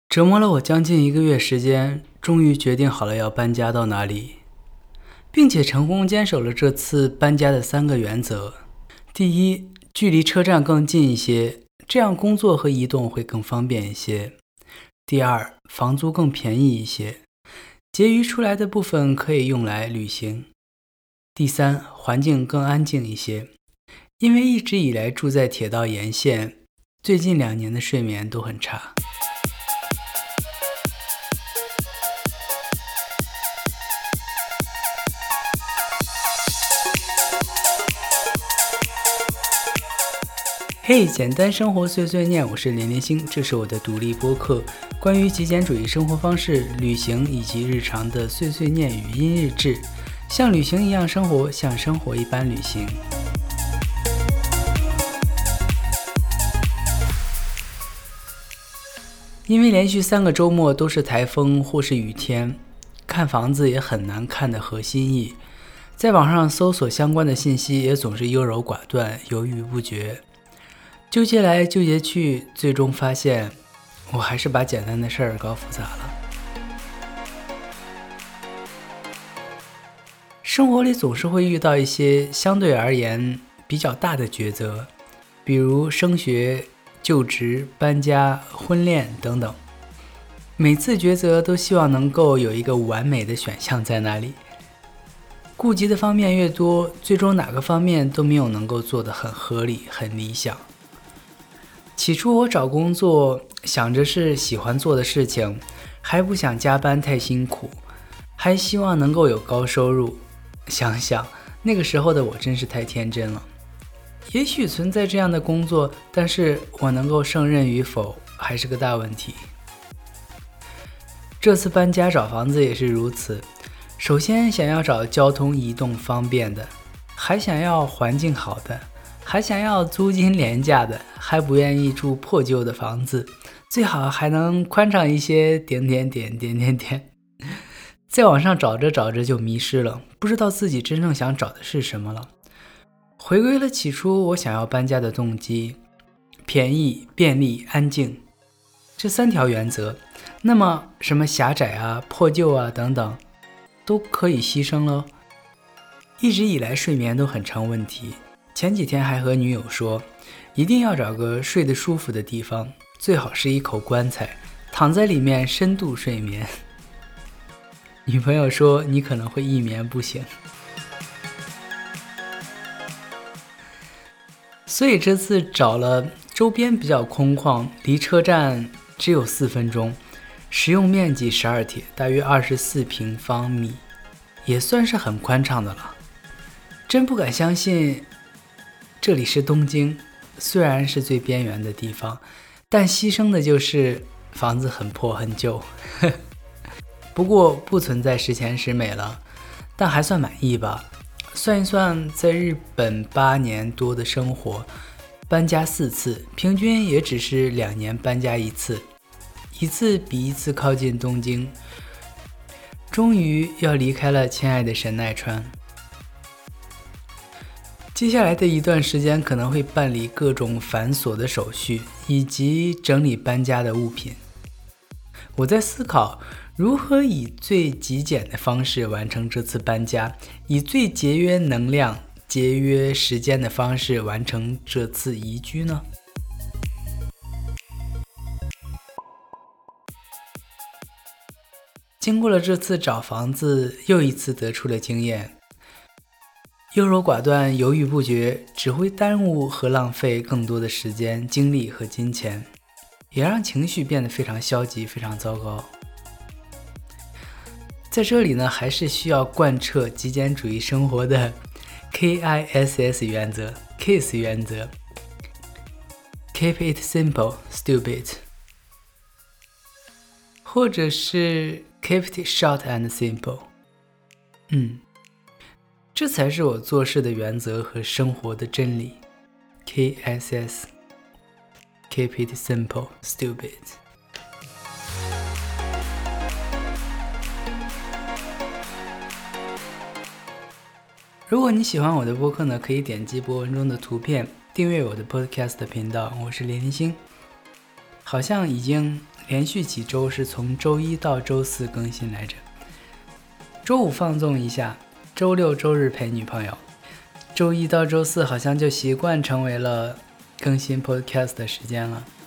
折磨了我将近1个月时间，终于决定好了要搬家到哪里，并且成功坚守了这次搬家的3个原则。第一，距离车站更近一些，这样工作和移动会更方便一些。第二，房租更便宜一些，结余出来的部分可以用来旅行。第三，环境更安静一些，因为一直以来住在铁道沿线，最近2年的睡眠都很差。嘿，简单生活碎碎念，我是连连星，这是我的独立播客，关于极简主义生活方式、旅行以及日常的碎碎念语音日志，像旅行一样生活，像生活一般旅行。因为连续3个周末都是台风或是雨天，看房子也很难看得合心意，在网上搜索相关的信息也总是优柔寡断，犹豫不决。纠结来纠结去，最终发现我还是把简单的事儿搞复杂了。生活里总是会遇到一些相对而言比较大的抉择，比如升学、就职、搬家、婚恋等等。每次抉择都希望能够有一个完美的选项在那里，顾及的方面越多，最终哪个方面都没有能够做得很合理、很理想。起初我找工作想着是喜欢做的事情，还不想加班太辛苦，还希望能够有高收入。想想那个时候的我真是太天真了。也许存在这样的工作，但是我能够胜任与否还是个大问题。这次搬家找房子也是如此，首先想要找交通移动方便的，还想要环境好的，还想要租金廉价的，还不愿意住破旧的房子，最好还能宽敞一些，点。在网上找着找着就迷失了，不知道自己真正想找的是什么了。回归了起初我想要搬家的动机，便宜、便利、安静，这3条原则。那么什么狭窄啊、破旧啊等等都可以牺牲咯。一直以来睡眠都很成问题，前几天还和女友说，一定要找个睡得舒服的地方，最好是一口棺材，躺在里面深度睡眠。女朋友说你可能会一眠不醒。所以这次找了周边比较空旷，离车站只有4分钟，实用面积12铁，大约24平方米，也算是很宽敞的了。真不敢相信这里是东京，虽然是最边缘的地方，但牺牲的就是房子很破很旧。不过不存在十全十美了，但还算满意吧。算一算，在日本8年多的生活，搬家4次，平均也只是2年搬家1次，一次比一次靠近东京。终于要离开了亲爱的神奈川。接下来的一段时间可能会办理各种繁琐的手续，以及整理搬家的物品。我在思考如何以最极简的方式完成这次搬家，以最节约能量、节约时间的方式完成这次移居呢？经过了这次找房子，又一次得出了经验。优柔寡断、犹豫不决，只会耽误和浪费更多的时间、精力和金钱，也让情绪变得非常消极、非常糟糕。在这里呢，还是需要贯彻极简主义生活的 KISS 原则 KISS 原则 Keep it simple, stupid， 或者是 Keep it short and simple。 这才是我做事的原则和生活的真理。 KISS Keep it simple, stupid。如果你喜欢我的播客呢，可以点击播文中的图片订阅我的 podcast 频道，我是连连星。好像已经连续几周是从周一到周四更新来着。周五放纵一下，周六周日陪女朋友，周一到周四好像就习惯成为了更新 podcast 的时间了。